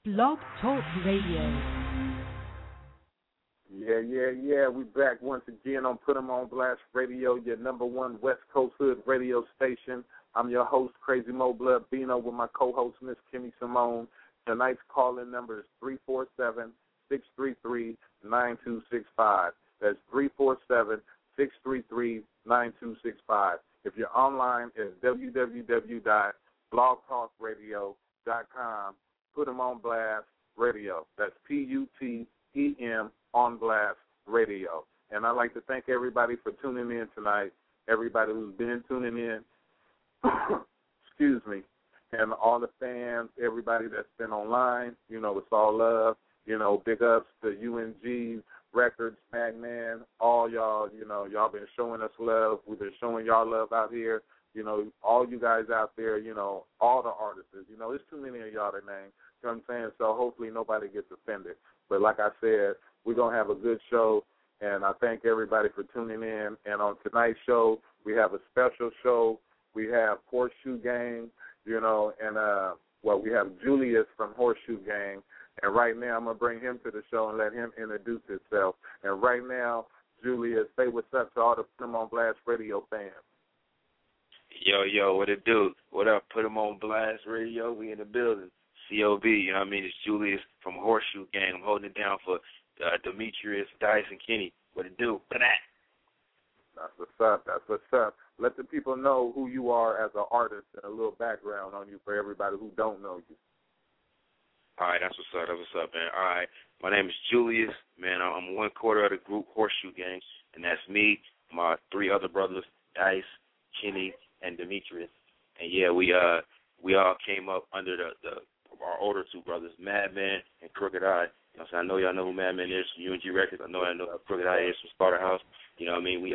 Blog Talk Radio. Yeah. We back once again on Put 'em on Blast Radio, your number one West Coast Hood radio station. I'm your host, Crazy Mo Blood Bino, with my co-host, Miss Kimmy Simone. Tonight's call-in number is 347-633-9265. That's 347-633-9265. If you're online, it's www.blogtalkradio.com. Put 'em on Blast Radio. That's PUTEM on Blast Radio. And I'd like to thank everybody for tuning in tonight, everybody who's been tuning in, excuse me, and all the fans, everybody that's been online. You know, it's all love. You know, big ups to UNG Records, Magman, all y'all. You know, y'all been showing us love. We've been showing y'all love out here. You know, all you guys out there, you know, all the artists. You know, there's too many of y'all to name. You know what I'm saying? So hopefully nobody gets offended. But like I said, we're going to have a good show, and I thank everybody for tuning in. And on tonight's show, we have a special show. We have Horseshoe Gang, you know, and, we have Julius from Horseshoe Gang. And right now I'm going to bring him to the show and let him introduce himself. And right now, Julius, say what's up to all the Put 'em on Blast Radio fans. Yo, what it do? What up, Put 'em on Blast Radio? We in the building. COB, you know what I mean? It's Julius from Horseshoe Gang. I'm holding it down for Demetrius, Dice, and Kenny. What it do? For that. That's what's up. Let the people know who you are as an artist and a little background on you for everybody who don't know you. All right, that's what's up, man. All right, my name is Julius, man. I'm one quarter of the group Horseshoe Gang, and that's me, my three other brothers, Dice, Kenny, and Demetrius. And yeah, we all came up under our older two brothers, Madman and Crooked Eye. You know what I'm saying? I know y'all know who Madman is from UNG Records. I know who Crooked Eye is from Slaughterhouse. You know what I mean? We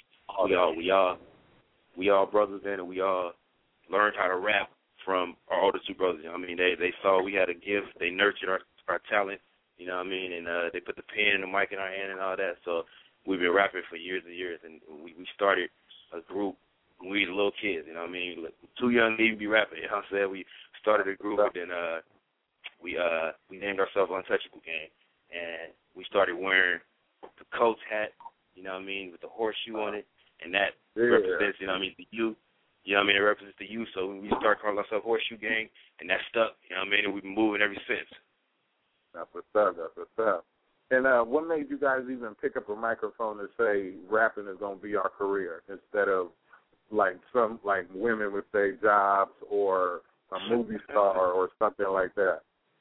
all brothers in, and we all learned how to rap from our older two brothers. You know what I mean? They saw we had a gift. They nurtured our talent. You know what I mean? And they put the pen and the mic in our hand and all that. So we've been rapping for years and years, and we started a group when we were little kids. You know what I mean? Too young to even be rapping. You know what I'm saying? We started a group, and then we named ourselves Untouchable Gang, and we started wearing the Coach hat, you know what I mean, with the horseshoe on it, and that represents, you know what I mean, the youth. You know what I mean? It represents the youth, so we started calling ourselves Horseshoe Gang, and that stuck, you know what I mean, and we've been moving ever since. That's what's up. And what made you guys even pick up a microphone and say rapping is going to be our career instead of like women with their jobs or a movie star or something like that?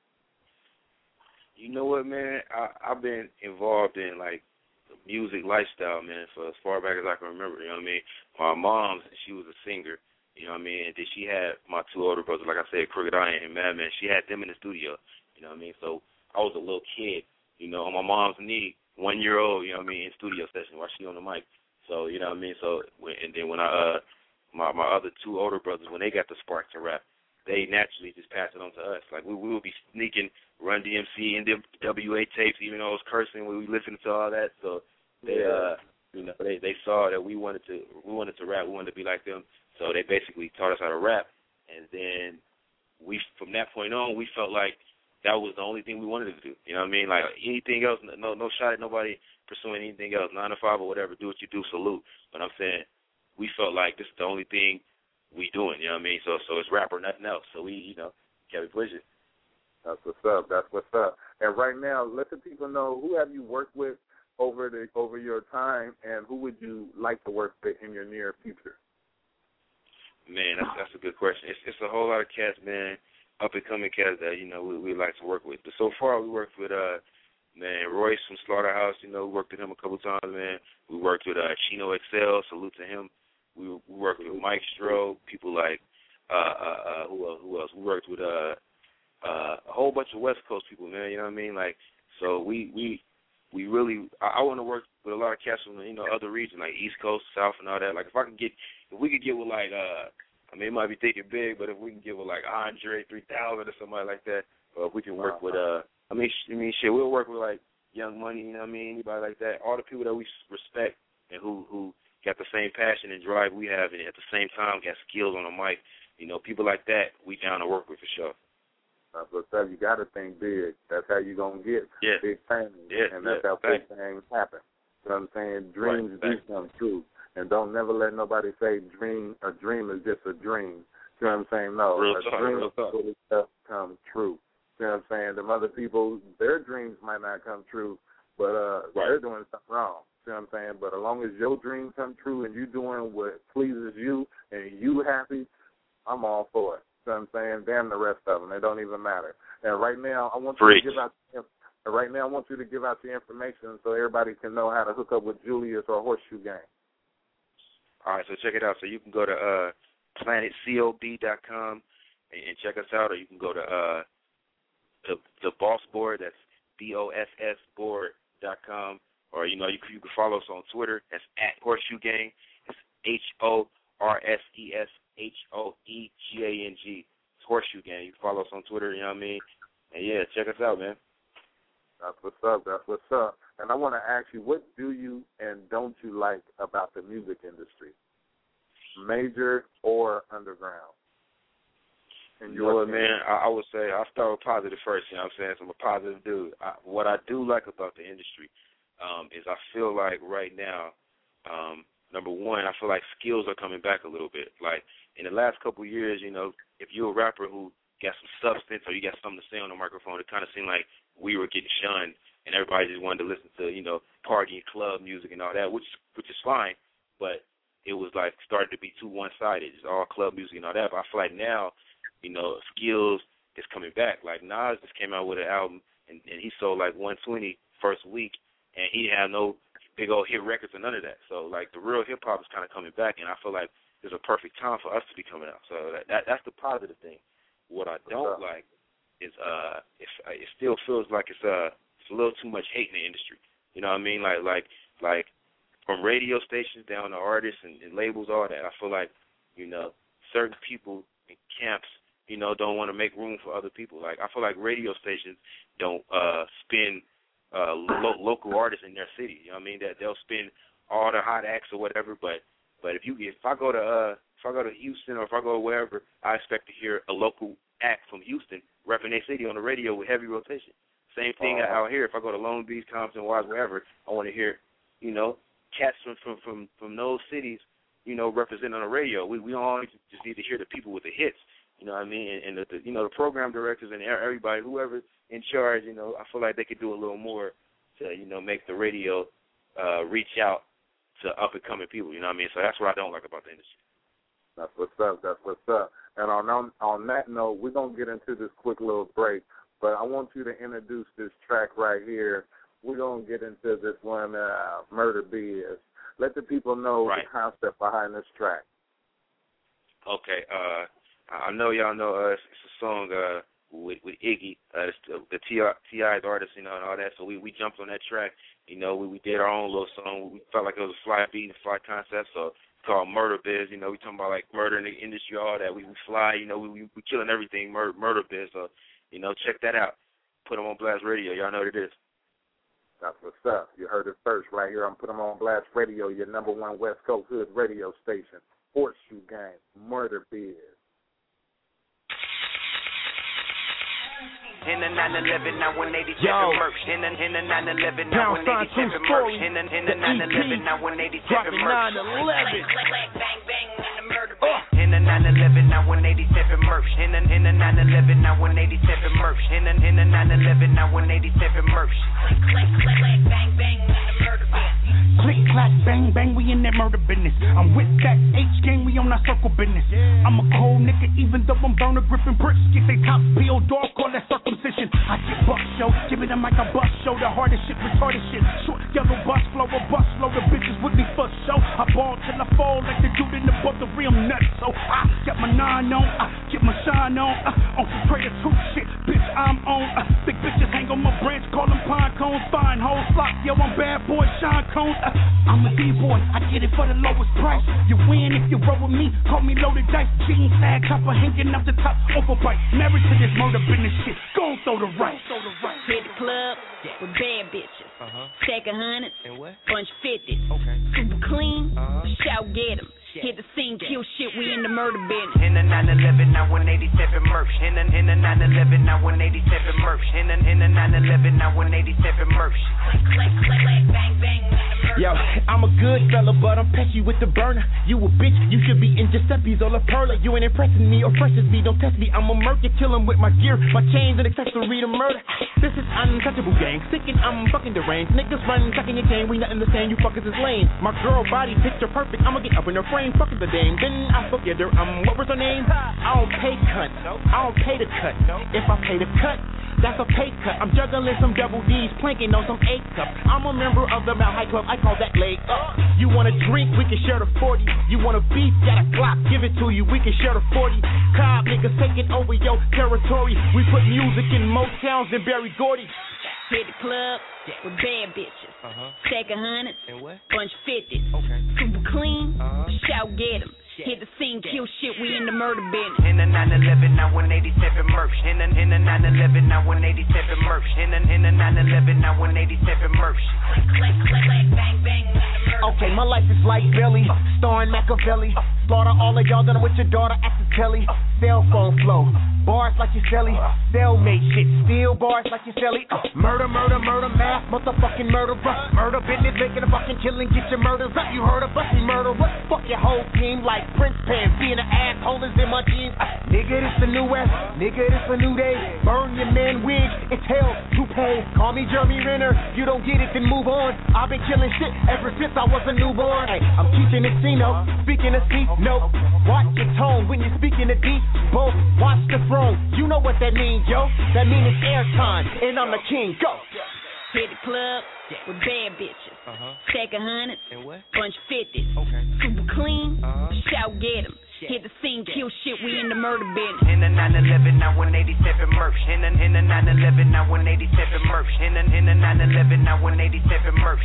You know what, man? I've been involved in, like, the music lifestyle, man, for as far back as I can remember, you know what I mean? My mom, she was a singer, you know what I mean? And then she had my two older brothers, like I said, Crooked Eye and Madman. She had them in the studio, you know what I mean? So I was a little kid, you know, on my mom's knee, 1 year old, you know what I mean, in studio session while she on the mic. So, you know what I mean? So, and then when my other two older brothers, when they got the spark to rap, they naturally just passed it on to us. Like, we would be sneaking Run DMC and WA tapes, even though it was cursing when we listened to all that. So they, you know, they saw that we wanted to rap, we wanted to be like them. So they basically taught us how to rap, and then from that point on, we felt like that was the only thing we wanted to do. You know what I mean? Like anything else, no shot at nobody pursuing anything else, 9 to 5 or whatever. Do what you do, salute. But I'm saying we felt like this is the only thing we doing, you know what I mean? So it's rap or nothing else. So we, you know, kept pushing. That's what's up. And right now, let the people know, who have you worked with over your time, and who would you like to work with in your near future? Man, that's a good question. It's a whole lot of cats, man, up and coming cats that, you know, we like to work with. But so far we worked with Royce from Slaughterhouse, you know, we worked with him a couple times, man. We worked with Chino XL, salute to him. We worked with Mike Stroh, people like who else? We worked with a whole bunch of West Coast people, man. You know what I mean? Like, so we really, I want to work with a lot of cats from, you know, other regions like East Coast, South, and all that. Like, if we could get with like, I mean, it might be thinking big, but if we can get with like Andre 3000 or somebody like that, or if we can work with shit, we'll work with like Young Money, you know what I mean? Anybody like that. All the people that we respect and who got the same passion and drive we have, and at the same time got skills on the mic. You know, people like that, we down to work with for sure. That's what's up. You got to think big. That's how you going to get big things. And that's how big things happen. You know what I'm saying? Dreams do come true. And don't never let nobody say a dream is just a dream. You know what I'm saying? No, a dream really does come true. You know what I'm saying? Them other people, their dreams might not come true, but they're doing something wrong. You know what I'm saying? But as long as your dreams come true and you doing what pleases you and you happy, I'm all for it. You know what I'm saying? Damn the rest of them. They don't even matter. And right now, I want you to give out the information so everybody can know how to hook up with Julius or Horseshoe Gang. All right, so check it out. So you can go to planetcob.com and check us out, or you can go to the Boss Board. That's BOSS board.com, or you can follow us on Twitter. That's at Horseshoe Gang. It's HORSESHOEGANG. It's Horseshoe Gang. You can follow us on Twitter. You know what I mean? And yeah, check us out, man. That's what's up. That's what's up. And I want to ask you, what do you and don't you like about the music industry, major or underground? You know what, man? I would say I'll start with positive first. You know what I'm saying? So I'm a positive dude. What I do like about the industry is I feel like right now, number one, I feel like skills are coming back a little bit. Like in the last couple of years, if you're a rapper who got some substance or you got something to say on the microphone, it kind of seemed like we were getting shunned and everybody just wanted to listen to, party and club music and all that, which is fine, but it was like started to be too one-sided. It's all club music and all that. But I feel like now, skills is coming back. Like Nas just came out with an album and he sold like 120 first week and he didn't have no big old hit records or none of that. So like the real hip-hop is kind of coming back, and I feel like there's a perfect time for us to be coming out. So that's the positive thing. What I don't like is it still feels like it's a little too much hate in the industry. You know what I mean? Like from radio stations down to artists and labels, all that. I feel like, certain people in camps, don't want to make room for other people. Like I feel like radio stations don't spin local artists in their city. You know what I mean? That they'll spin all the hot acts or whatever. But if I go to Houston or if I go wherever, I expect to hear a local act from Houston repping their city on the radio with heavy rotation. Same thing out here. If I go to Long Beach, Compton, Wise, wherever, I want to hear, cats from those cities, representing on the radio. We don't always just need to hear the people with the hits. You know what I mean? And the program directors and everybody, whoever's in charge, I feel like they could do a little more to, make the radio reach out to up-and-coming people. You know what I mean? So that's what I don't like about the industry. That's what's up. That's what's up. And on that note, we're going to get into this quick little break, but I want you to introduce this track right here. We're going to get into this one, Murder Biz. Let the people know the concept behind this track. Okay. I know y'all know it's a song with Iggy, the T.I.'s artist, and all that. So we jumped on that track. We did our own little song. We felt like it was a fly beat and fly concept. So it's called Murder Biz. We talking about like murder in the industry, all that. We fly. We killing everything. Murder Biz. So check that out. Put them on Blast Radio. Y'all know what it is. That's what's up. You heard it first right here on Put 'em on Blast Radio, your number one West Coast hood radio station. Horseshoe Gang, Murder Biz. In the 911, now 187 merch. In the 911, now 187 merch. In the 911, now 187 merch. Bang bang in the murder biz. In the 911, now 187 merch. In the 911, now 187 merch. In the 911, now 187 merch. Click bang bang in the murder biz. Click clack bang bang, we in that murder business. I'm with that H gang, we on our circle business. I'm a cold nigga, even though I'm burner gripping bricks. Get they top peeled dog, call that circumcision. I get buck show, give it a mic, a bus show. The hardest shit, retarded shit. Short yellow bus flow, a bus flow. The bitches with me for show. I ball till I fall like the dude in the boat, the real nuts. So I get my 9 on, I get my shine on. On some Trader 2 shit, bitch, I'm on. Big bitches hang on my branch, call them pine cones. Fine hoes flock, yo, I'm bad boy, Sean Combs. I'm a D-boy, I get it for the lowest price. You win if you roll with me, call me loaded dice. Jean sag, chopper hanging up the top, overbite. Married to this murder business shit, gon' throw the right. Hit the club with bad bitches. Stack of hundreds, and what? bunch 50s. Okay. Super clean, shout get 'em. Hit the scene, kill shit, we in the murder business. In the 911, now 187 merch. In the 911, now 187 merch. In the 911, now 187 merch. Bang, bang. Yo, I'm a good fella, but I'm petty with the burner. You a bitch, you should be in Giuseppe's or La Perla. You ain't impressing me or freshes me, don't test me. I'm a murder, kill him with my gear, my chains and accessory to murder. This is untouchable gang, sick and I'm fucking deranged. Niggas running, tucking your chain, we nothing to saying, you fuckers is lame. My girl body picture perfect, I'ma get up in her frame, fucking the dame. Then I forget her, what was her name? I don't pay cut, I don't pay the cut. If I pay the cut, that's a pay cut. I'm juggling some double D's, planking on some 8 cup. I'm a member of the Mount High Club, I call that leg up. You want a drink, we can share the 40. You want a beef, got a Glock, give it to you, we can share the 40. Cobb niggas taking over your territory. We put music in Motowns and Berry Gordy. Hit the club with bad bitches. Stack of hundreds, And what? bunch 50s. Okay. Super clean, shout get 'em. Hit the scene, kill shit, we in the murder business. In the 911, now 187 merch. In the 911, now 187 merch. In the 911, now 187 merch. Bang, bang. Okay, my life is like Billy, starring Machiavelli. Slaughter all of y'all, then I'm with your daughter at the telly. Cell phone flow, bars like your celly. Cellmate shit, steal bars like your celly. Murder, murder, murder, math, motherfucking murder. Murder business, making a fucking killing, get your murders up. You heard of us, we murder. What? Fuck your whole team like Prince Pants. Being an asshole is in my jeans. Nigga, this the new West. Nigga, this a new day. Burn your man wig, it's hell to pay. Call me Jeremy Renner. You don't get it, then move on. I've been killing shit ever since I was a newborn. Hey, I'm teaching this C-note, speaking of C-note. Watch your tone when you're speaking of deep. Both watch the throne. You know what that means, yo. That means it's airtime, and I'm the king. Go. Hit the club with bad bitches. Stack of hundreds, And what? bunch 50s. Okay. Super clean, shout get 'em. Hit the scene, kill shit, we in the murder business. In the 911, now 187 merch. In the 911, now 187 merch. In the 911, now 187 merch.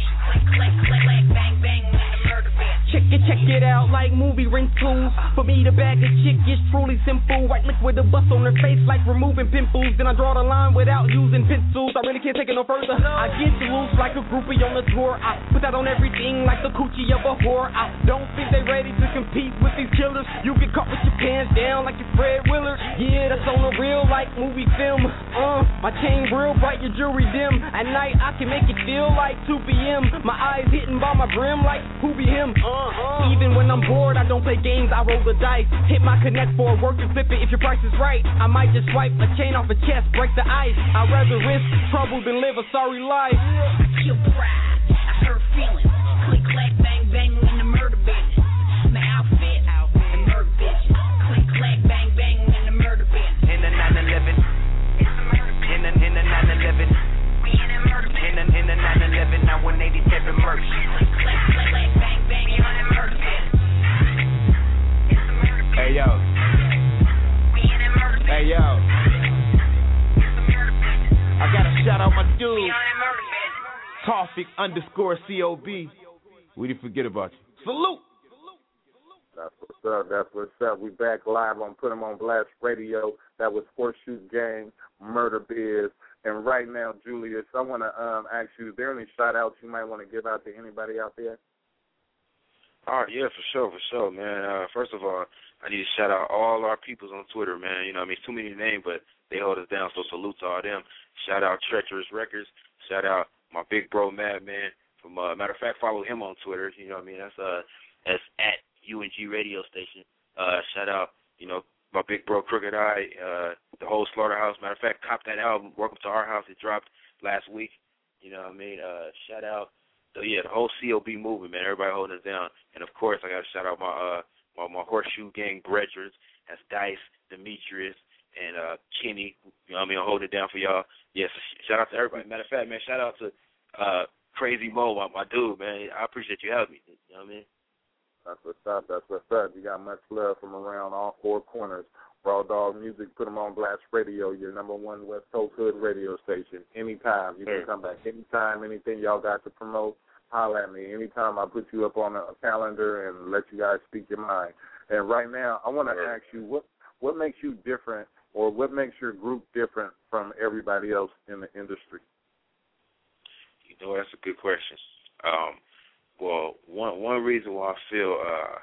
Bang, bang. Murder business. Check it out like movie rentals. For me, the bag of chick is truly simple. White liquid, a bust on her face like removing pimples. Then I draw the line without using pencils. I really can't take it no further. I get loose like a groupie on the tour. I put that on everything like the coochie of a whore. I don't think they ready to compete with these killers. You get caught with your pants down like you're Fred Willard. Yeah, that's on the real like movie film. My chain real bright, your jewelry dim. At night I can make it feel like 2 p.m. My eyes hitting by my brim like who be him. Even when I'm bored, I don't play games, I roll the dice. Hit my connect for a work and flip it if your price is right. I might just swipe a chain off a chest, break the ice. I'd rather risk trouble than live a sorry life. Kill pride, I hurt feelings. Click, clack, bang, bang, we in the murder business. My outfit, and murder bitches. Click, clack, bang, bang, we in the murder business. In the 911. In the 911. We in the murder business. In the 911, now 187 merch. Click, clack, bang, bang, we in the murder business. Hey yo, We in the murder business. hey yo, I gotta shout out my dude, Tawfiq_COB. We didn't forget about you. Salute. That's what's up. That's what's up. We back live on Put 'em on Blast Radio. That was Horseshoe Gang, Murder Biz. And right now, Julius, I want to ask you, is there any shout-outs you might want to give out to anybody out there? All right, yeah, for sure, man. First of all, I need to shout out all our peoples on Twitter, man. You know, I mean, it's too many to name, but they hold us down, so salute to all them. Shout out Treacherous Records. Shout out my big bro, Madman. From matter of fact, follow him on Twitter. You know what I mean? That's at UNG radio station. Shout out, you know, my big bro, Crooked Eye, the whole Slaughterhouse. Matter of fact, cop that album, Welcome to Our House. It dropped last week. You know what I mean? Shout out, the whole COB movement, man. Everybody holding us down. And, of course, I got to shout out my Horseshoe Gang brethren. That's Dice, Demetrius, and Kenny. You know what I mean? I'm holding it down for y'all. Yes, shout out to everybody. Matter of fact, man, shout out to Crazy Mo, my dude, man. I appreciate you having me. You know what I mean? That's what's up. That's what's up. You got much love from around all four corners. Raw Dog Music, Put 'em on Blast Radio, your #1 West Coast Hood radio station. Anytime. You can come back anytime. Anything y'all got to promote, holler at me. Anytime I put you up on a calendar and let you guys speak your mind. And right now, I want to ask you, what makes you different, or what makes your group different from everybody else in the industry? You know, that's a good question. Well, one reason why I feel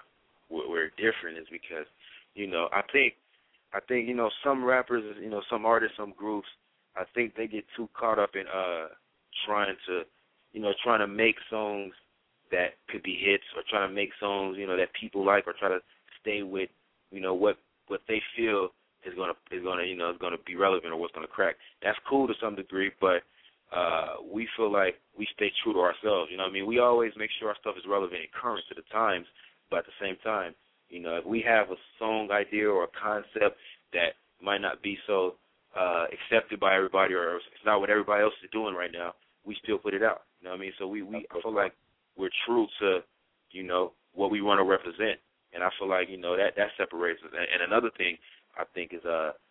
we're different is because, I think some rappers, some artists, some groups, I think they get too caught up in trying to make songs that could be hits, or trying to make songs, that people like, or try to stay with, what they feel is gonna be relevant, or what's gonna crack. That's cool to some degree, but we feel like we stay true to ourselves. We always make sure our stuff is relevant and current to the times, but at the same time, if we have a song idea or a concept that might not be so accepted by everybody, or it's not what everybody else is doing right now, we still put it out. So I feel like we're true to, what we want to represent, and I feel like, that separates us. And another thing I think is,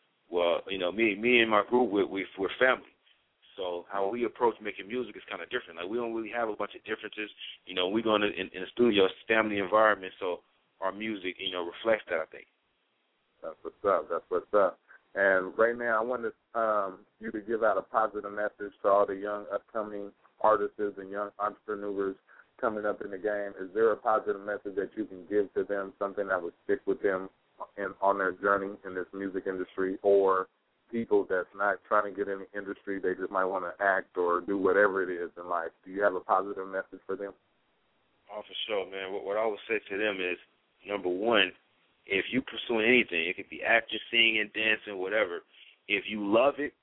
me and my group, we're family. So how we approach making music is kind of different. Like, we don't really have a bunch of differences. We're going to, in the studio, it's a family environment, so our music, reflects that, I think. That's what's up. And right now, I want you to give out a positive message to all the young upcoming artists and young entrepreneurs coming up in the game. Is there a positive message that you can give to them, something that would stick with them on their journey in this music industry, or people that's not trying to get in the industry, they just might want to act or do whatever it is in life? Do you have a positive message for them? Oh, for sure, man. What I would say to them is, number one, if you pursuing anything, it could be acting, singing, dancing, whatever, if you love it,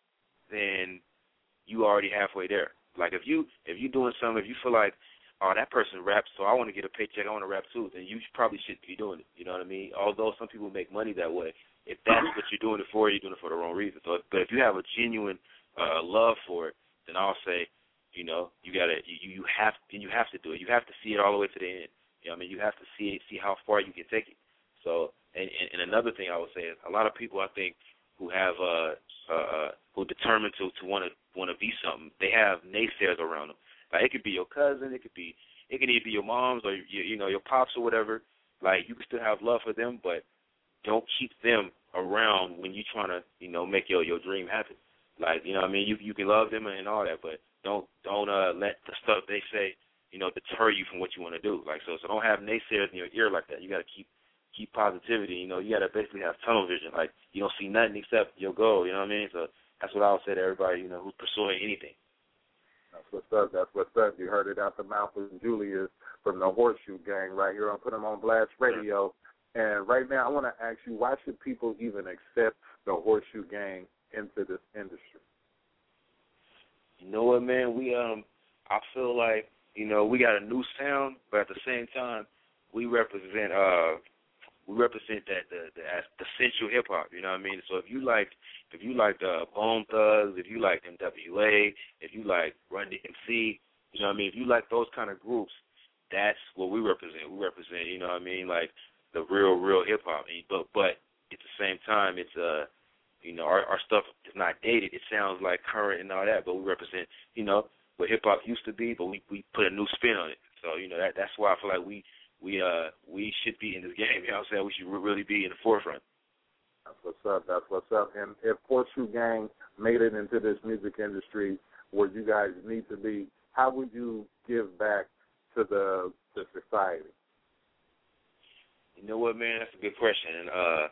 then you already halfway there. Like, if you're doing something, if you feel like, oh, that person raps, so I want to get a paycheck, I want to rap too, then you probably shouldn't be doing it. You know what I mean? Although some people make money that way, if that's what you're doing it for, you're doing it for the wrong reason. So, but if you have a genuine love for it, then I'll say, you have to do it. You have to see it all the way to the end. You have to see how far you can take it. So, and another thing I would say is, a lot of people, I think, who have who are determined to want to be something, they have naysayers around them. Like, it could be your cousin, it could either be your mom's or your pops or whatever. Like, you can still have love for them, but don't keep them around when you're trying to make your dream happen. Like, you can love them and all that, but don't let the stuff they say deter you from what you want to do. Like, so don't have naysayers in your ear like that. You got to keep positivity. You got to basically have tunnel vision. Like, you don't see nothing except your goal. So that's what I would say to everybody who's pursuing anything. That's what's up. You heard it out the mouth of Julius from the Horseshoe Gang right here on Put 'em on Blast Radio. And right now, I want to ask you, why should people even accept the Horseshoe Gang into this industry? You know what, man? I feel like we got a new sound, but at the same time, we represent that the essential hip hop. You know what I mean? So if you like the Bone Thugs, if you like NWA, if you like Run DMC, you know what I mean? If you like those kind of groups, that's what we represent. We represent, like the real hip hop. But at the same time, it's our stuff is not dated. It sounds like current and all that, but we represent what hip hop used to be, but we put a new spin on it. So that's why I feel like we should be in this game. You know what I'm saying? We should really be in the forefront. That's what's up. And if Horseshoe Gang made it into this music industry where you guys need to be, how would you give back to the society? You know what, man? That's a good question. And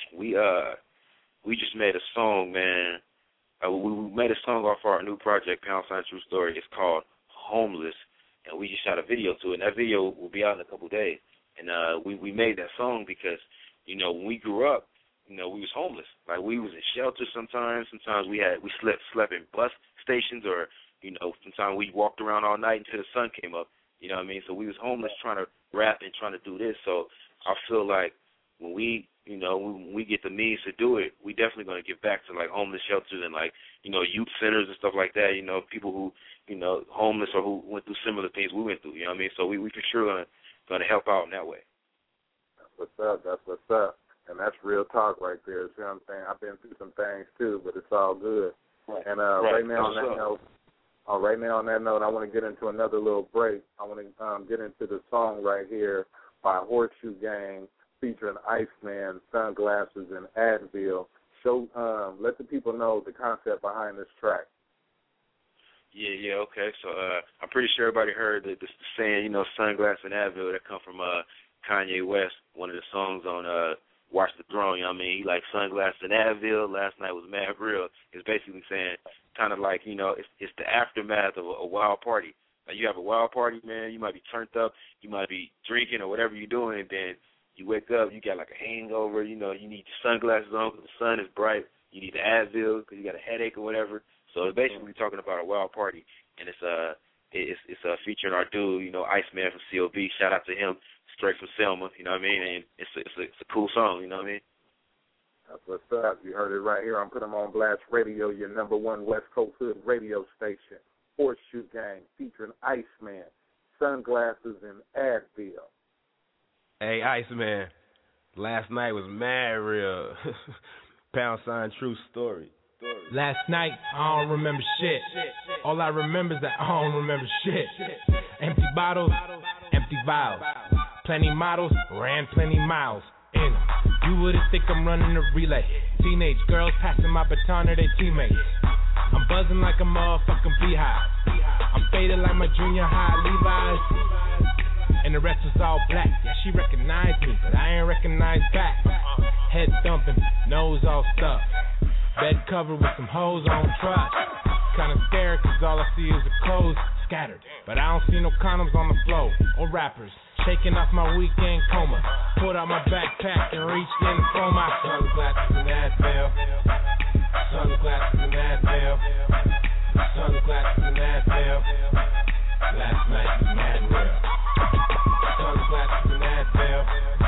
we just made a song, man. We made a song off our new project, Pound Sign True Story. It's called Homeless, and we just shot a video to it. And that video will be out in a couple of days. And we made that song because, when we grew up, we was homeless. Like, we was in shelters sometimes. Sometimes we slept in bus stations, or, sometimes we walked around all night until the sun came up. You know what I mean? So we was homeless trying to rap and trying to do this. So I feel like when we get the means to do it, we definitely going to give back to, like, homeless shelters and, like, youth centers and stuff like that, people who, homeless or who went through similar things we went through, you know what I mean? So we for sure going to help out in that way. That's what's up. And that's real talk right there. See what I'm saying? I've been through some things too, but it's all good. Right. And right now on that note, I want to get into another little break. I want to get into the song right here by Horseshoe Gang featuring Iceman, Sunglasses, and Advil. Let the people know the concept behind this track. Yeah, okay. So I'm pretty sure everybody heard the saying, Sunglasses and Advil, that come from Kanye West, one of the songs on Watch the Throne, you know what I mean? He like Sunglasses and Advil. Last night was mad real. It's basically saying kind of like, you know, it's the aftermath of a wild party. Like you have a wild party, man, you might be turned up, you might be drinking or whatever you're doing, and then you wake up, you got like a hangover, you know, you need your sunglasses on because the sun is bright. You need the Advil because you got a headache or whatever. So it's basically talking about a wild party, and it's featuring our dude, you know, Iceman from COB. Shout out to him, straight from Selma. You know what I mean? And it's a cool song. You know what I mean? That's what's up. You heard it right here on Put 'em on Blast Radio, your number one West Coast Hood radio station. Horseshoe Gang featuring Iceman, Sunglasses, and Advil. Hey, Iceman, last night was mad real. # true story. Last night, I don't remember shit. All I remember is that I don't remember shit. Empty bottles, empty vials. Plenty models, ran plenty miles. And you wouldn't think I'm running a relay. Teenage girls passing my baton to their teammates. I'm buzzing like a motherfucking beehive. I'm faded like my junior high Levi's. And the rest was all black. Yeah, she recognized me, but I ain't recognized back. Head thumping, nose all stuffed. Bed covered with some hoes I don't trust. Kinda scared cause all I see is the clothes scattered. But I don't see no condoms on the floor or rappers. Shaking off my weekend coma. Pulled out my backpack and reached in for my sunglasses and Advil. Sunglasses and Advil. Sunglasses and Advil. Last night was mad real. Sunglasses and Advil.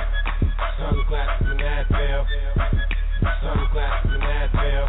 Sunglasses and Advil. Sunglasses and Advil.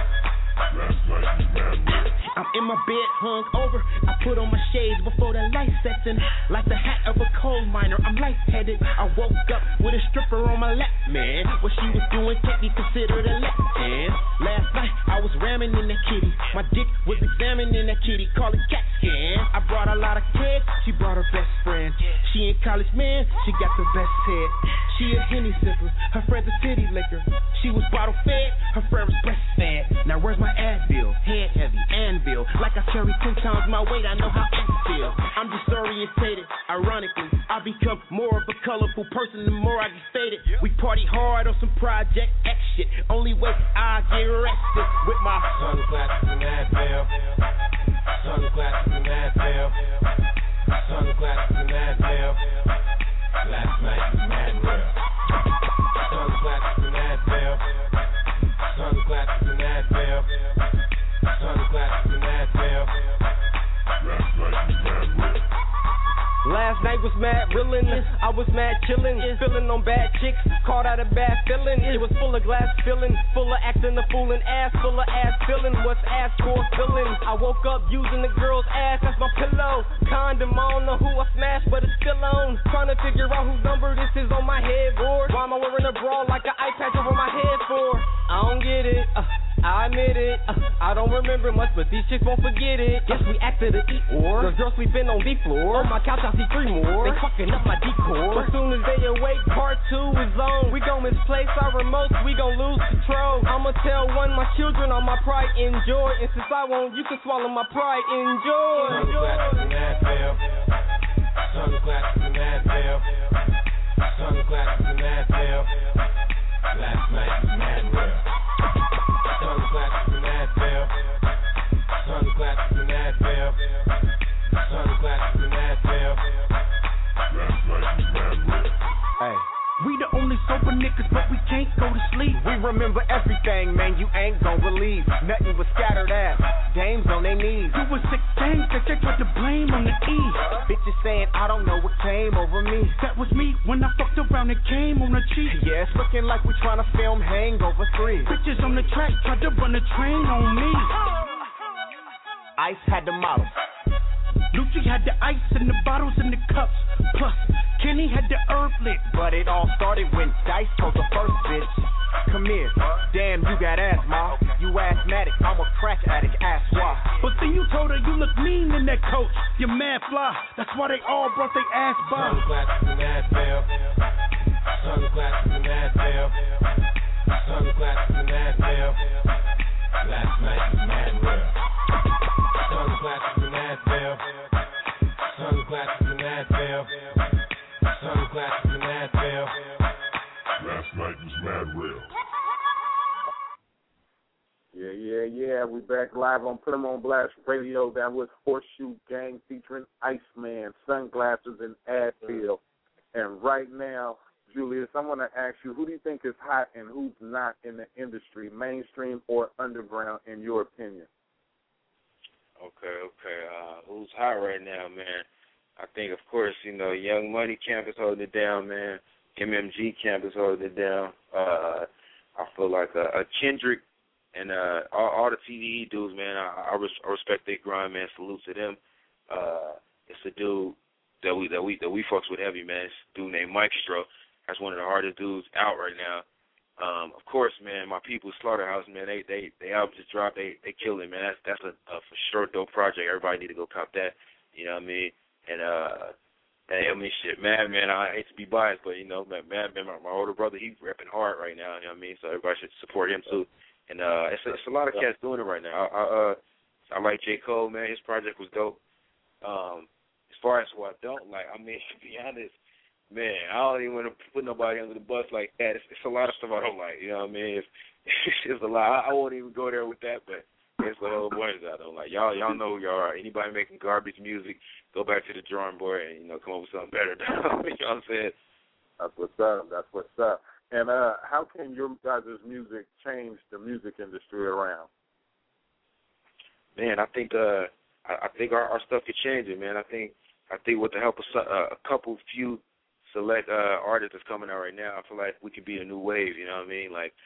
Last night was mad real. I'm in my bed, hung over. I put on my shades before the light sets in. Like the hat of a coal miner, I'm lightheaded. I woke up with a stripper on my lap, man. What she was doing can't be considered a lap dance. Last night, I was ramming in that kitty. My dick was examining that kitty, call it cat scan. I brought a lot of kids, she brought her best friend. She in college, man, she got the best head. She a Henny sipper, her friend's a titty licker. She was bottle fed, her friend was breastfed. Now where's my Advil? Head heavy, anvil. Like I carry 10 times my weight, I know how I feel. I'm disorientated, ironically. I become more of a colorful person the more I get faded. We party hard on some Project X shit. Only way I get arrested with my sunglasses and Advil. Sunglasses and Advil. Sunglasses and Advil. Last night was mad real. Sunglasses and Advil. Sunglasses and Advil. Sunglasses and Advil. Last night was mad real. Last night was mad reelin', I was mad chillin', feelin' on bad chicks, caught out a bad feelin'. It was full of glass fillin', full of actin' a fool and ass, full of ass fillin', what's ass for fillin'? I woke up using the girl's ass as my pillow, condom, I don't know who I smashed, but it's still on. Trying to figure out whose number this is on my headboard. Why am I wearing a bra like an eye patch over my head for? I don't get it, I admit it, I don't remember much, but these chicks won't forget it. Guess we acted to eat or the girls sleeping on the floor. On my couch I see 3 more, they fucking up my decor. As soon as they awake, part 2 is on. We gon' misplace our remotes, we gon' lose control. I'ma tell one my children on my pride, enjoy. And since I won't, you can swallow my pride, enjoy. Sunglasses and Advil. Sunglasses and Advil. Sunglasses and Advil. Last night was mad real. Sunglasses and Advil. Sunglasses and Advil. Sunglasses and Advil. Last night was mad real. Hey. We the only sober niggas, but we can't go to sleep. We remember everything, man, you ain't gon' believe. Nothing but scattered ass, dames on their knees. You was sick things that they tried to blame on the E. Bitches saying, I don't know what came over me. That was me when I fucked around and came on the cheek. Yeah, it's looking like we tryna film Hangover 3. Bitches on the track tried to run a train on me. Ice had the models. Lucci had the ice and the bottles and the cups. Plus, Kenny had the herb lit. But it all started when Dice told the first bitch, come here, damn, you got asthma. You asthmatic, I'm a crack addict, ask why. But then you told her you look mean in that coat. You're mad fly, that's why they all brought their ass by. Sunglasses and Advil. Sunglasses and Advil. Sunglasses and Advil. Last night was mad real. Sunglasses and Advil. Sunglasses and Advil. Sunglasses and Advil. live on Put 'em on Blast Radio. That was Horseshoe Gang featuring Iceman, Sunglasses, and Adfield. And right now, Julius, I want to ask you, who do you think is hot and who's not in the industry, mainstream or underground, in your opinion? Okay. Who's hot right now, man? I think, of course, Young Money Camp is holding it down, man. MMG Camp is holding it down. I feel like Kendrick and all the TDE dudes, man. I respect their grind, man. Salute to them. It's a dude that we fucks with heavy, man. It's a dude named Mike Stro. That's one of the hardest dudes out right now. Of course, man, my people, Slaughterhouse, man, they album just dropped. They killed it, man. That's a for sure dope project. Everybody need to go cop that. You know what I mean? And shit, Madman. I hate to be biased, but Madman, my older brother, he's repping hard right now. You know what I mean? So everybody should support him too. And it's a lot of cats doing it right now. I like J. Cole, man. His project was dope. As far as who I don't like, I mean, to be honest, man, I don't even want to put nobody under the bus like that. It's a lot of stuff I don't like. You know what I mean? It's a lot. I won't even go there with that, but it's a whole bunch I don't like. Y'all know who y'all are. Anybody making garbage music, go back to the drawing board and come up with something better. You know what I'm saying? That's what's up. And how can your guys' music change the music industry around? Man, I think our stuff could change it, man. I think with the help of a few select artists that's coming out right now, I feel like we could be a new wave. You know what I mean? Like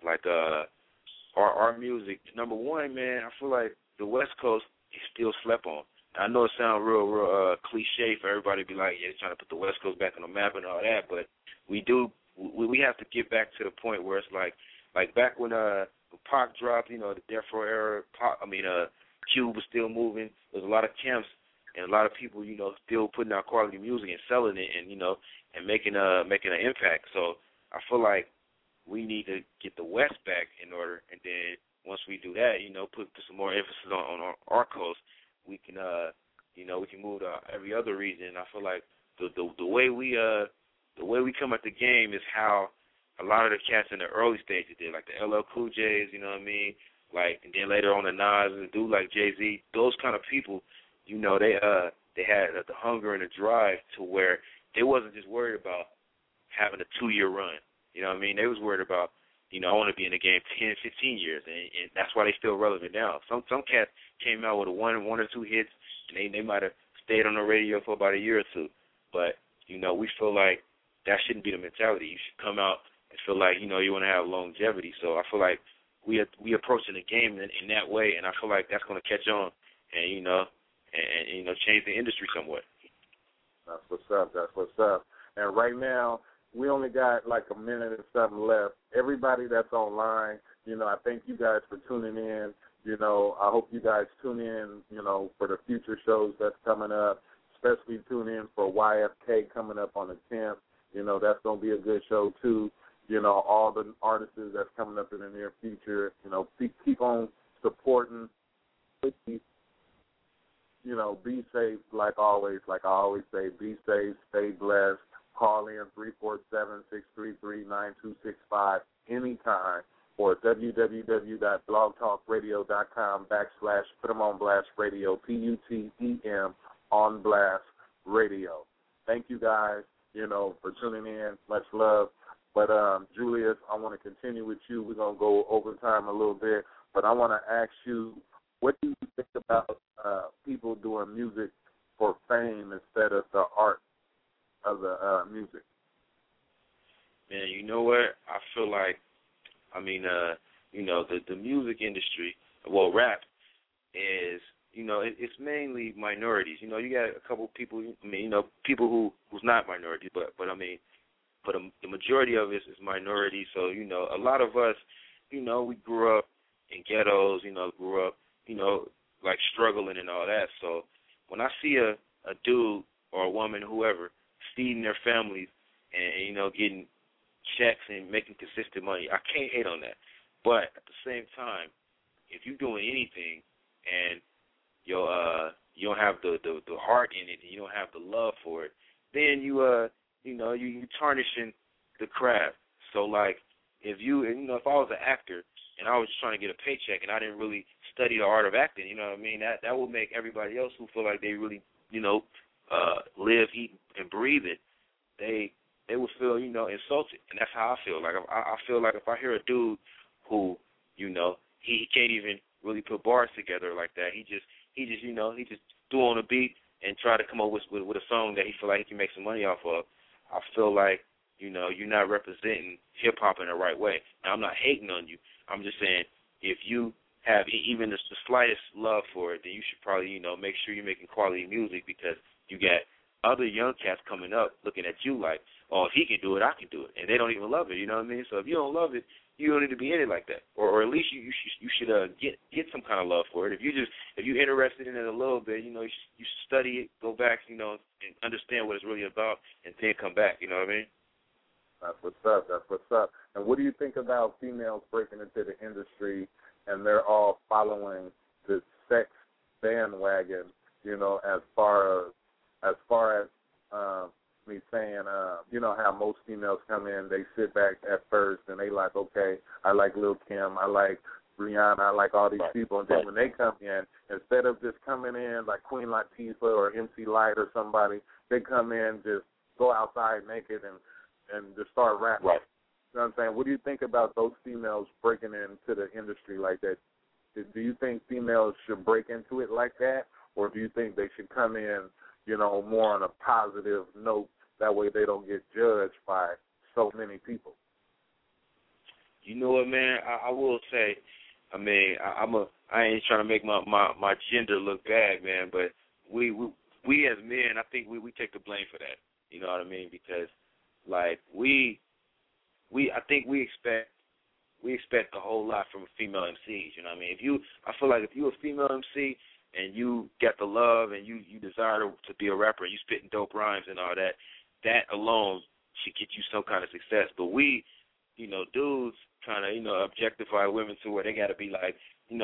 our music. Number one, man, I feel like the West Coast is still slept on. I know it sounds real cliche for everybody to be like, yeah, trying to put the West Coast back on the map and all that, but we have to get back to the point where it's like back when Pac dropped, the Death Row era. Cube was still moving. There was a lot of camps and a lot of people, still putting out quality music and selling it, and making an impact. So I feel like we need to get the West back in order, and then once we do that, put some more emphasis on our coast, we can we can move to every other region. I feel like the way we come at the game is how a lot of the cats in the early stages did, like the LL Cool J's, you know what I mean? Like, and then later on the Nas and a dude like Jay-Z, those kind of people, they had the hunger and the drive to where they wasn't just worried about having a 2-year run. You know what I mean? They was worried about, I want to be in the game 10, 15 years, and that's why they still relevant now. Some cats came out with one or two hits, and they might have stayed on the radio for about a year or two. But, we feel like that shouldn't be the mentality. You should come out and feel like, you want to have longevity. So I feel like we approaching the game in that way, and I feel like that's going to catch on and change the industry somewhat. That's what's up. And right now, we only got like a minute and something left. Everybody that's online, I thank you guys for tuning in. I hope you guys tune in, for the future shows that's coming up, especially tune in for YFK coming up on the 10th. That's going to be a good show, too. All the artists that's coming up in the near future, keep on supporting. Be safe, like always. Like I always say, be safe, stay blessed. Call in 347-633-9265 anytime or www.blogtalkradio.com/Put 'em on Blast Radio, PUTEM on Blast Radio. Thank you guys, for tuning in. Much love. But, Julius, I want to continue with you. We're going to go overtime a little bit. But I want to ask you, what do you think about people doing music for fame instead of the art of the music? Man, you know what? I feel like, the music industry, rap is, it's mainly minorities. You got a couple people, people who's not minorities, but the majority of it is minorities. So, a lot of us, we grew up in ghettos, grew up, like struggling and all that. So when I see a dude or a woman, whoever, feeding their families and getting checks and making consistent money, I can't hate on that. But at the same time, if you're doing anything and you don't have the heart in it and you don't have the love for it, then you tarnishing the craft. So like if I was an actor and I was just trying to get a paycheck and I didn't really study the art of acting. You know what I mean? That will make everybody else who feel like they really, live, eat, and breathe it, they will feel, insulted. And that's how I feel. Like, I feel like if I hear a dude who, he can't even really put bars together like that. He just threw on a beat and try to come up with a song that he feel like he can make some money off of. I feel like, you're not representing hip-hop in the right way. Now, I'm not hating on you. I'm just saying if you have even the slightest love for it, then you should probably, make sure you're making quality music, because you got other young cats coming up looking at you like, oh, if he can do it, I can do it. And they don't even love it, you know what I mean? So if you don't love it, you don't need to be in it like that. Or at least you should get some kind of love for it. If you're interested in it a little bit, you should study it, go back, and understand what it's really about, and then come back, you know what I mean? That's what's up. And what do you think about females breaking into the industry and they're all following the sex bandwagon, as far as me saying, how most females come in, they sit back at first and they like, okay, I like Lil' Kim, I like Rihanna, I like all these people. And then when they come in, instead of just coming in like Queen Latifah or MC Lyte or somebody, they come in, just go outside naked and just start rapping. Right. You know what I'm saying? What do you think about those females breaking into the industry like that? Do you think females should break into it like that, or do you think they should come in, more on a positive note? That way they don't get judged by so many people. You know what, man? I will say, I ain't trying to make my gender look bad, man, but we as men, I think we take the blame for that. You know what I mean? Because like I think we expect a whole lot from female MCs. You know what I mean? I feel like if you a female MC and you get the love and you desire to be a rapper, you spitting dope rhymes and all that, that alone should get you some kind of success. But we, dudes trying to, objectify women to where they got to be like, you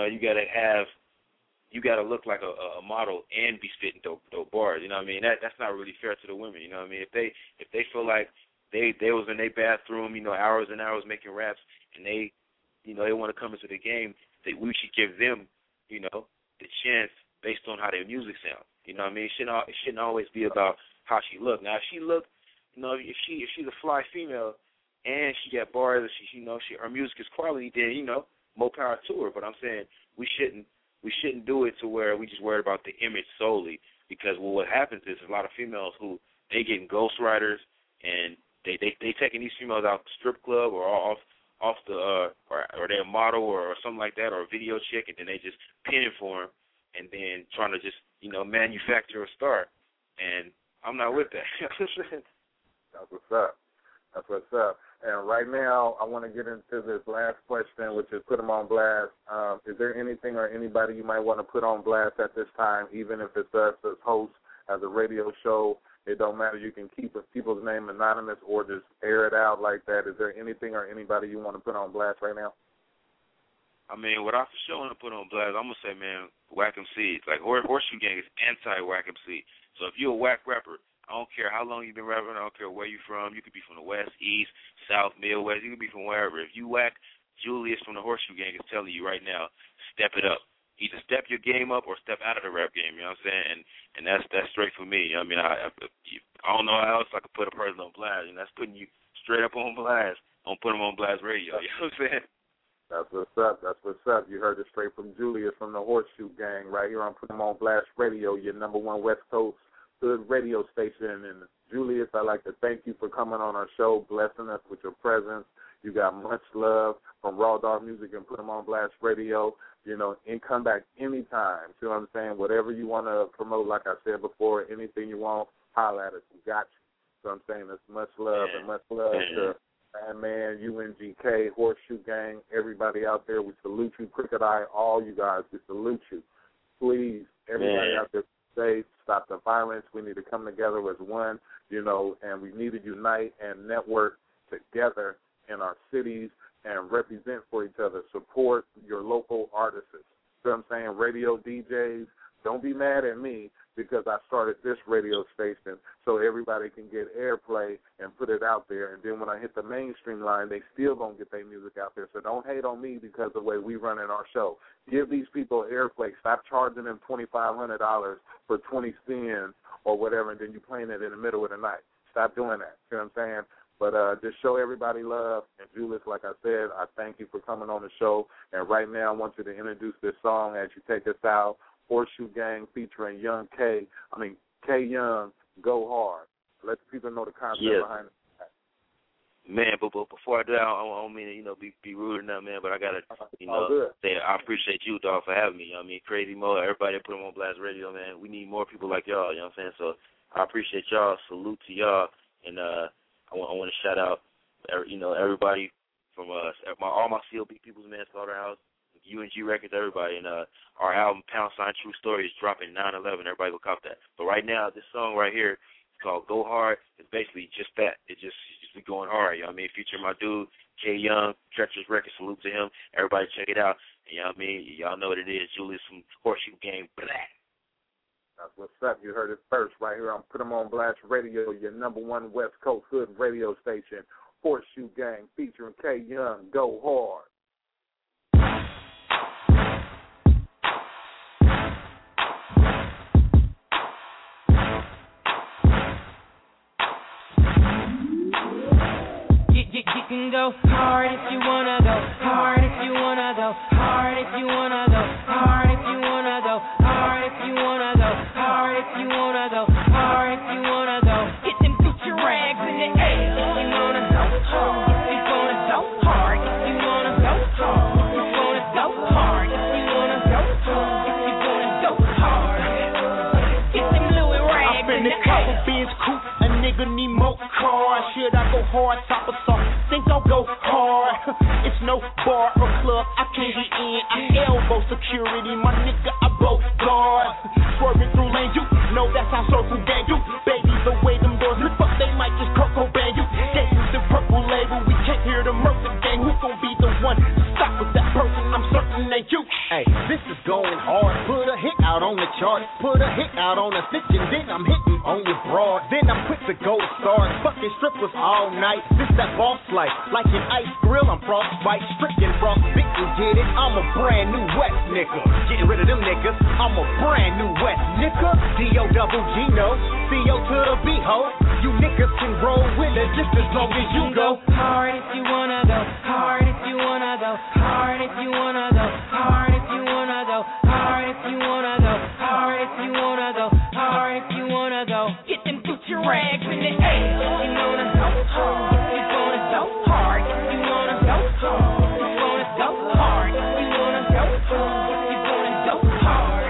got to look like a model and be spitting dope bars. You know what I mean? That's not really fair to the women. You know what I mean? If they feel like they was in their bathroom, hours and hours making raps, and they want to come into the game, that we should give them, the chance based on how their music sounds. You know what I mean? It shouldn't always be about how she look. Now, if she look, if she's a fly female and she got bars, her music is quality, then more power to her. But I'm saying we shouldn't do it to where we just worried about the image solely, because what happens is a lot of females who they getting ghostwriters and they taking these females out the strip club or off the or they're a model or something like that, or a video chick, and then they just pinning for them and then trying to just manufacture a star. And I'm not with that. That's what's up. And right now, I want to get into this last question, which is put them on blast. Is there anything or anybody you might want to put on blast at this time, even if it's us as hosts, as a radio show? It don't matter. You can keep people's name anonymous or just air it out like that. Is there anything or anybody you want to put on blast right now? I mean, what I for sure want to put on blast, I'm going to say, man, Whack MC. Like, Horseshoe Gang is anti-Whack MC. So if you're a whack rapper, I don't care how long you've been rapping, I don't care where you're from. You could be from the West, East, South, Midwest. You could be from wherever. If you whack, Julius from the Horseshoe Gang is telling you right now, step it up. Either step your game up or step out of the rap game, you know what I'm saying? And that's straight for me. I mean, I don't know how else I could put a person on blast, and that's putting you straight up on blast, on Put 'em on Blast Radio, you know what I'm saying? That's what's up. You heard it straight from Julius from the Horseshoe Gang right here on Put 'em on Blast Radio, your number one West Coast hood radio station. And Julius, I'd like to thank you for coming on our show, blessing us with your presence. You got much love from Raw Dog Music and Put 'em on Blast Radio. And come back anytime. You know what I'm saying? Whatever you want to promote, like I said before, anything you want, holler at us. We got you. So I'm saying there's much love and much love to Man, UNGK, Horseshoe Gang, everybody out there. We salute you. Cricket Eye, all you guys, we salute you. Please, everybody out there, stay, stop the violence. We need to come together as one, and we need to unite and network together in our cities and represent for each other. Support your local artists. You know what I'm saying? Radio DJs, Don't be mad at me because I started this radio station so everybody can get airplay and put it out there. And then when I hit the mainstream line, they still going to get their music out there. So don't hate on me because of the way we run in our show. Give these people airplay. Stop charging them $2,500 for 20 spins or whatever, and then you playing it in the middle of the night. Stop doing that. You know what I'm saying? But just show everybody love. And Julius, like I said, I thank you for coming on the show. And right now I want you to introduce this song as you take us out. Horseshoe Gang featuring K Young, Go Hard. Let the people know the concept behind it. Man, but before I do that, I don't mean to, be rude or nothing, man, but I got to, say I appreciate you, dog, for having me. I mean, Crazy Mo, everybody that put him on Blast Radio, man. We need more people like y'all, you know what I'm saying? So I appreciate y'all. Salute to y'all. And I want to shout out, everybody from all my CLB peoples, man, Slaughterhouse, UNG Records, everybody. And our album, # True Story, is dropping 9/11. Everybody go cop that. But right now, this song right here, called Go Hard. It's basically just that. It's just we going hard, you know what I mean? Featuring my dude, K Young, Treacherous Records, salute to him. Everybody check it out. And, you know what I mean? Y'all know what it is. Julius from Horseshoe Gang, Black. That's what's up. You heard it first right here on Put 'em on Blast Radio, your #1 West Coast hood radio station, Horseshoe Gang, featuring K Young, Go Hard. You can go hard if you wanna go hard, if you wanna go hard, if you wanna go hard, if you wanna go hard, if you wanna go hard, if you wanna go hard, if you wanna go. Get them Gucci rags in the air. If you wanna go hard, if you wanna go hard, if you wanna go hard, if you wanna go hard, if you wanna go hard, if you wanna go hard. Get them Louis rags in the couple Benz coupe, a nigga need more cars. Should I go hard, top or soft? Think I'll go hard. It's no bar or club, I can't get in. I elbow security, my nigga, I both guards. Swerving through lanes, you know that's how Circle Gang do. Baby, the way them doors lift up, they might just Coco Bang you. This is the purple label, we can't hear the murder gang. Who gon' be the one to stop with that person? I'm certain ain't you. Hey, this is going hard. Put a hit out on the chart, put a hit out on a stitch, and then I'm hitting on your broad. Then I'm quick to go stars, fucking strippers all night. This that boss life, like an ice grill, I'm frostbite, stricken frost, big and get it. I'm a brand new West nigga, getting rid of them niggas. I'm a brand new West nigga, D-O-double-G, no, C-O to the B-ho. You niggas can roll with it just as long as you go hard if you wanna go hard, if you wanna go hard, if you wanna go hard, if you wanna go hard, if you wanna go hard, if you wanna go hard, if you wanna go. Get them Gucci rags in the air. If you wanna go hard, if you wanna go hard, if you wanna go hard, if you wanna go hard, if you wanna go hard, if you wanna go hard.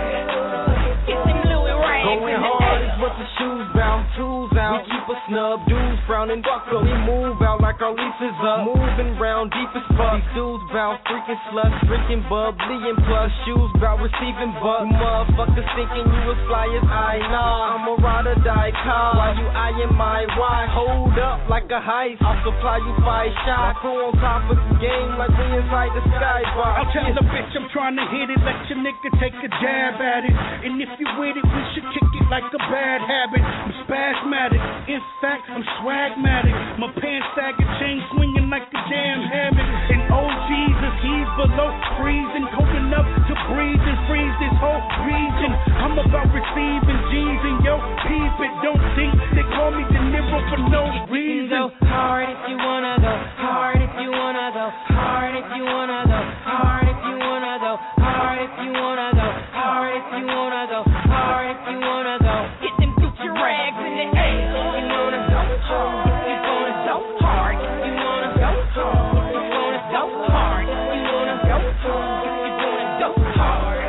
Get them Louis rags in the air. Going hard is what the shoes bound, tools out. We keep a snub, dudes frowning, buckle. We move out like our lease is up. Moving round deep as fuck. These dudes bout freaking sluts, drinking bubbly and plus shoes bout receiving bucks. You motherfuckers thinking you as fly as I. Nah, I'm a ride or die car. While you eyeing my watch, hold up like a heist. I'll supply you 5 shots. My crew on top of the game like we inside the skybox. I'll tell the bitch I'm trying to hit it. Let your nigga take a jab at it. And if you with it, we should kick it like a bad habit. I'm spasmatic. In fact, I'm swagmatic. My pants sagging, chain swinging like a damn hammock. And oh Jesus, he's below freezing, cold enough to breathe and freeze this whole region. I'm about receiving G's and yo, peep it. Don't think they call me De Niro for no reason. Go hard if you wanna go hard, if you wanna go hard, if you wanna go hard, if you wanna go hard, if you wanna go hard, if you wanna go hard, if you wanna go. Get them Gucci rags in the air. If you wanna go hard, if you wanna go hard, if you wanna go hard, if you wanna go hard, if you wanna go hard, if you wanna go hard.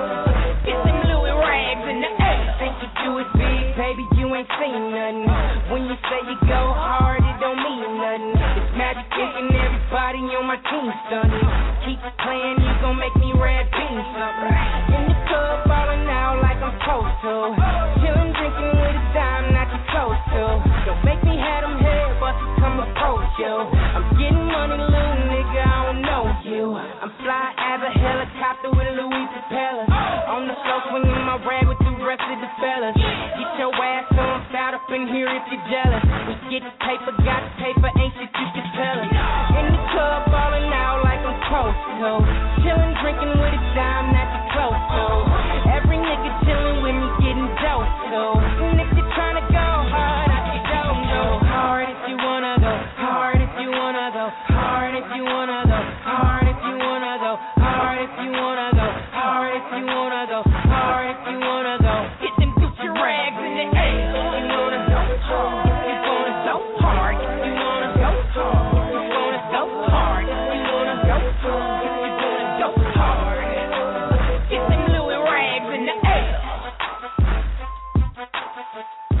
Get them Louis rags in the air. Think you do it big, baby, you ain't seen nothing. When you say you go hard, it don't mean nothing. It's magic thinking everybody on my team stunning. Keep playing, you gon' make me red beans something. In the club, ballin' out like I'm supposed to. Chillin', drinking with a dime, not too close to. Don't make me have them head busters come approach you. I'm getting money, little nigga, I don't know you. I'm fly as a helicopter with a Louis propeller. On the floor, swing in my rag with the rest of the fellas. Get your ass on out up in here if you're jealous. We get the paper, got the paper, ain't shit you can tell us. In the club, falling out like I'm close to. Chillin', drinking with a dime that you close to. Every nigga chillin' with me getting dope, so. And if you're tryna go hard, I can go hard if you wanna go hard if you wanna go hard if you wanna go hard if you wanna go hard if you wanna go hard if you wanna go hard if you wanna go. Get them Gucci rags in the air. If you wanna go hard, if you wanna go hard, if you wanna go hard, if you wanna go hard, if you wanna go hard, if you wanna go hard. Get them Louis rags in the air.